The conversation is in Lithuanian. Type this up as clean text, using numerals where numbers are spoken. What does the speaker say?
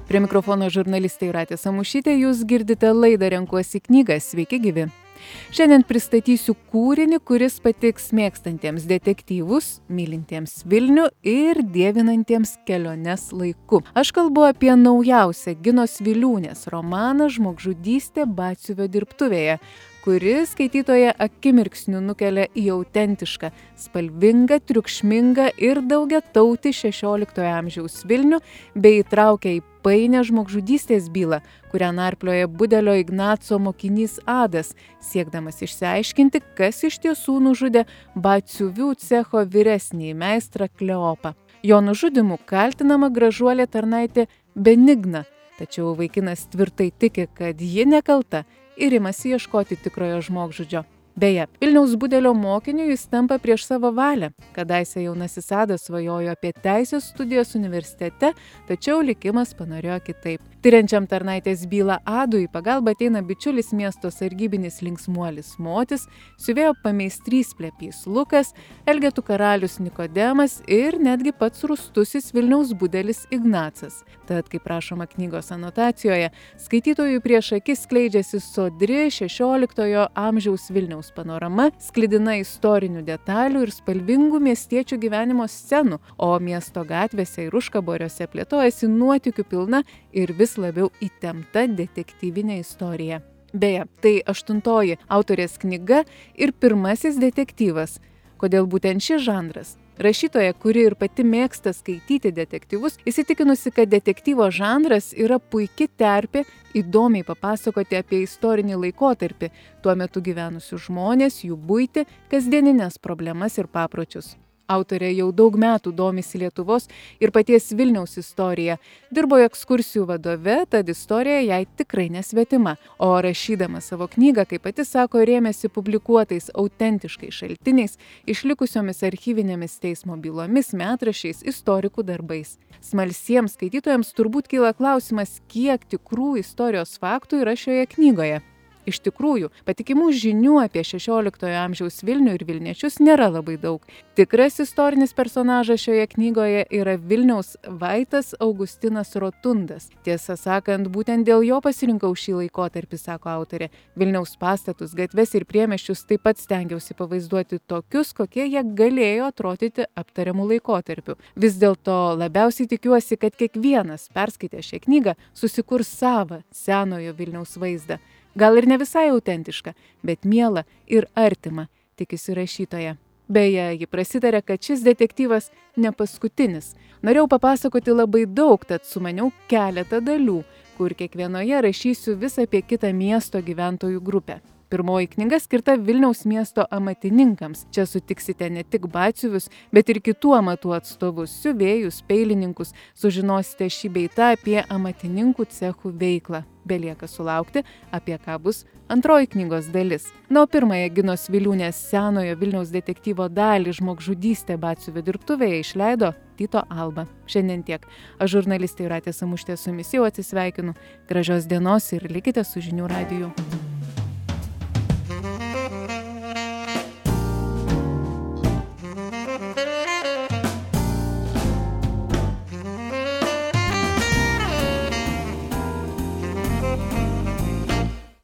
Prie mikrofono žurnalistė Jūratė Samušytė, jūs girdite laidą Renkuosi knygą. Sveiki gyvi! Šiandien pristatysiu kūrinį, kuris patiks mėgstantiems detektyvus, mylintiems Vilnių ir dievinantiems keliones laiku. Aš kalbu apie naujausią Ginos Viliūnės romaną Žmogžudystė batsiuvio dirbtuvėje, kuris skaitytoją akimirksniu nukelia į autentišką, spalvingą, triukšmingą ir daugiatautį XVI amžiaus Vilnių bei įtraukia į painią žmogžudystės bylą, kurią narplioja Budelio Ignaco mokinys Adas, siekdamas išsiaiškinti, kas iš tiesų nužudė batsiuvių cecho vyresnįjį meistrą Kleopą. Jo nužudymu kaltinama gražuolė tarnaitė Benigna, tačiau vaikinas tvirtai tiki, kad ji nekalta ir imasi ieškoti tikrojo žmogžudžio. Beje, Vilniaus Budelio mokiniu jis tampa prieš savo valią. Kadaise jaunasis Adas svajojo apie teisės studijas universitete, tačiau likimas panorėjo kitaip. Tyriančiam tarnaitės bylą Adui į pagalbą ateina bičiulis miesto sargybinis linksmuolis Motis, siuvėjo pameistrys plepys Lukas, elgetų karalius Nikodemas ir netgi pats rūstusis Vilniaus Budelis Ignacas. Tad, kaip rašoma knygos anotacijoje, skaitytojui prieš akis skleidžiasi sodri XVI amžiaus Vilniaus panorama, sklidina istorinių detalių ir spalvingų miestiečių gyvenimo scenų, o miesto gatvėse ir užkaboriuose plėtojasi nuotykių pilna ir vis labiau įtempta detektyvinė istorija. Beje, tai 8. autorės knyga ir pirmasis detektyvas. Kodėl būtent šis žanras? Rašytoja, kuri ir pati mėgsta skaityti detektyvus, įsitikinusi, kad detektyvo žanras yra puiki terpė įdomiai papasakoti apie istorinį laikotarpį, tuo metu gyvenusius žmonės, jų buitį, kasdienines problemas ir papročius. Autorė jau daug metų domisi Lietuvos ir paties Vilniaus istorija. Dirbo ekskursijų vadove, tad istorija jai tikrai nesvetima. O rašydama savo knygą, kaip pati sako, rėmėsi publikuotais autentiškais šaltiniais, išlikusiomis archyvinėmis teismo bylomis, metraščiais, istorikų darbais. Smalsiems skaitytojams turbūt kyla klausimas, kiek tikrų istorijos faktų yra šioje knygoje. Iš tikrųjų, patikimų žinių apie XVI amžiaus Vilnių ir vilniečius nėra labai daug. Tikras istorinis personažas šioje knygoje yra Vilniaus vaitas Augustinas Rotundas. Tiesą sakant, būtent dėl jo pasirinkau šį laikotarpį, sako autorė. Vilniaus pastatus, gatves ir priemiesčius taip pat stengiausi pavaizduoti tokius, kokie jie galėjo atrodyti aptariamų laikotarpių. Vis dėlto labiausiai tikiuosi, kad kiekvienas perskaitęs šią knygą susikurs savą senojo Vilniaus vaizdą. Gal ir ne visai autentiška, bet miela ir artima, tikisi rašytoja. Beje, ji prasitarė, kad šis detektyvas ne paskutinis. Norėjau papasakoti labai daug, tad sumaniau keletą dalių, kur kiekvienoje rašysiu vis apie kitą miesto gyventojų grupę. Pirmoji knyga skirta Vilniaus miesto amatininkams. Čia sutiksite ne tik batsiuvius, bet ir kitų amatų atstovus, siuvėjus, peilininkus. Sužinosite šį bei tą apie amatininkų cechų veiklą. Belieka sulaukti, apie ką bus antroji knygos dalis. Na, o pirmąją Ginos Viliūnės senojo Vilniaus detektyvo dalį Žmogžudystė batsiuvio dirbtuvėje išleido Tyto Alba. Šiandien tiek. Aš žurnalistė Jūratė Samušytė su jumis jau atsisveikinu. Gražios dienos ir likite su Žinių radiju.